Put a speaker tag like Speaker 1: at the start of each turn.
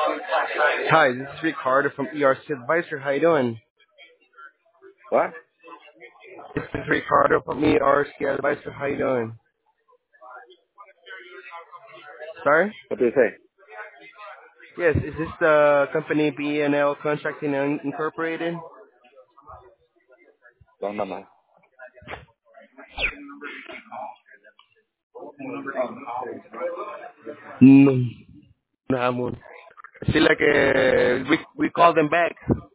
Speaker 1: Hi, this is Ricardo from ERC Advisor. How you doing?
Speaker 2: What?
Speaker 1: This is Ricardo from ERC Advisor. How you doing? Sorry?
Speaker 2: What do you say?
Speaker 1: Yes, is this the company BNL Contracting Incorporated?
Speaker 2: Wrong number.
Speaker 1: No. Nahamon. I feel like we called them back.